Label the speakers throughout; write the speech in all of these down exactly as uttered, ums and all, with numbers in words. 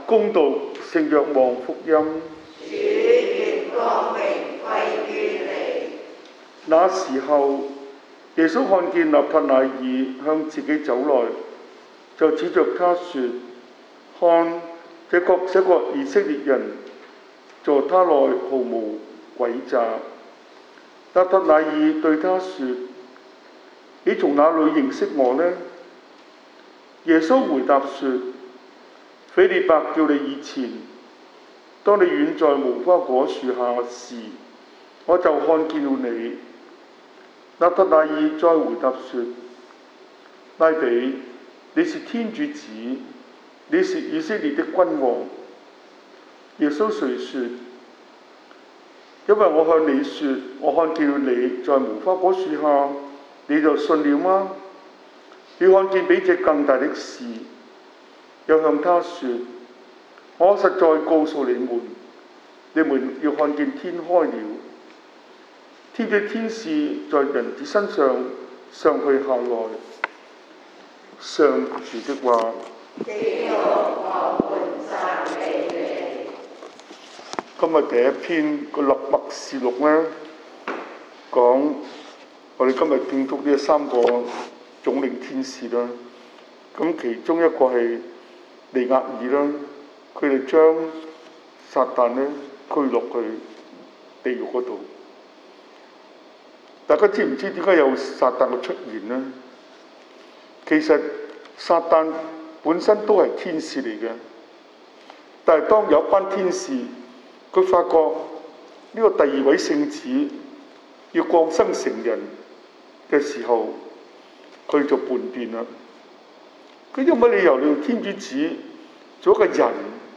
Speaker 1: 恭讀聖若望福音。
Speaker 2: 主願光榮歸於你。
Speaker 1: 那時候，耶穌看見納塔乃耳向自己走來，就指着他說：看，這個這個以色列人，在他內毫無詭詐。納塔乃耳對他說：你從哪裏認識我呢？耶穌回答說：斐理伯叫你以前，當你遠在無花果樹下時，我就看見了你。納塔乃耳再回答說：拉比，你是天主子，你是以色列的君王。耶穌遂說：因為我向你說，我看見了你在無花果樹下，你就信了嗎？你看見比這更大的事。又向他說：我實在告訴你們，你們要看見天開了，天主天使在人子身上上去下來。上主的話。
Speaker 2: 基督，我們讚美你。
Speaker 1: 今日第一篇個立默示錄呢，講我哋今日慶祝呢三個總領天使啦。咁其中一個係彌額爾啦，佢哋將撒旦咧拘落去地獄嗰度。大家知唔知點解有撒旦嘅出現呢？其實撒旦本身都係天使嚟嘅，但係當有班天使佢發覺呢個第二位聖子要降生成人嘅時候，佢就叛變啦。佢有乜理由你用天主子做一個人？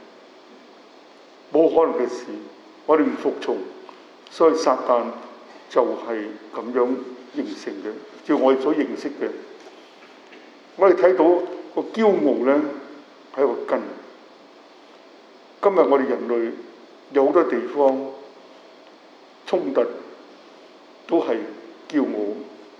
Speaker 1: 冇可能嘅事，我哋唔服從，所以撒旦就係咁樣形成嘅，照我哋所認識嘅。我哋睇到個驕傲咧係一個根。今日我哋人類有好多地方衝突都係驕傲。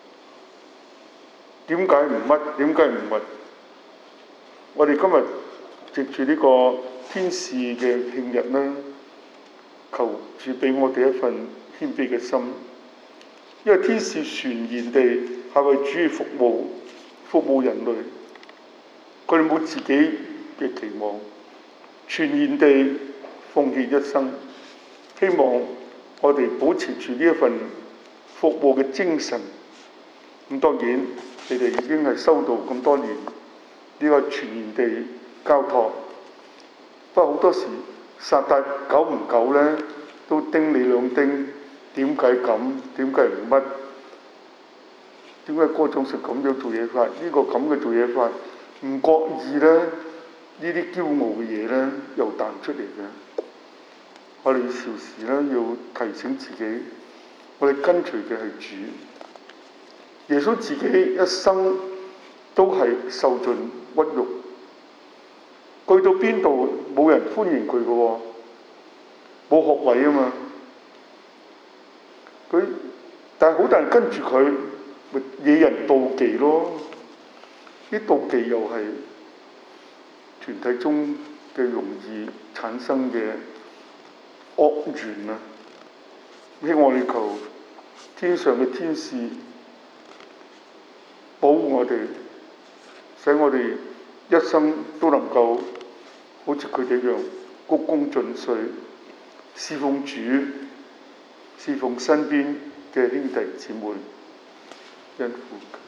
Speaker 1: 點解唔乜？點解唔乜？我哋今日藉住呢個天使嘅慶日咧，求主俾我哋一份謙卑嘅心，因為天使全然地係為主而服務，服務人類，佢哋冇自己嘅期望，全然地奉獻一生，希望我哋保持住呢一份服務嘅精神。咁當然，你哋已經係修道咁多年，呢個全然地交託。不過好多時撒旦久唔久咧，都叮你兩叮，點解咁？點解唔乜？點解嗰種食咁樣做嘢法？呢、這個咁嘅做嘢法，唔覺意咧，呢啲驕傲嘅嘢咧，又彈出嚟嘅。我哋時時咧要提醒自己，我哋跟隨嘅係主。耶穌自己一生都係受盡屈辱，去到邊度冇人歡迎佢嘅喎，冇學位啊嘛。佢但係好多人跟住佢，咪惹人妒忌咯。啲妒忌又係團體中嘅容易產生嘅惡緣啊！希望你求天上嘅天使保護我哋，使我哋一生都能夠好似佢哋一樣鞠躬盡瘁，侍奉主，侍奉身邊嘅兄弟姊妹，因父。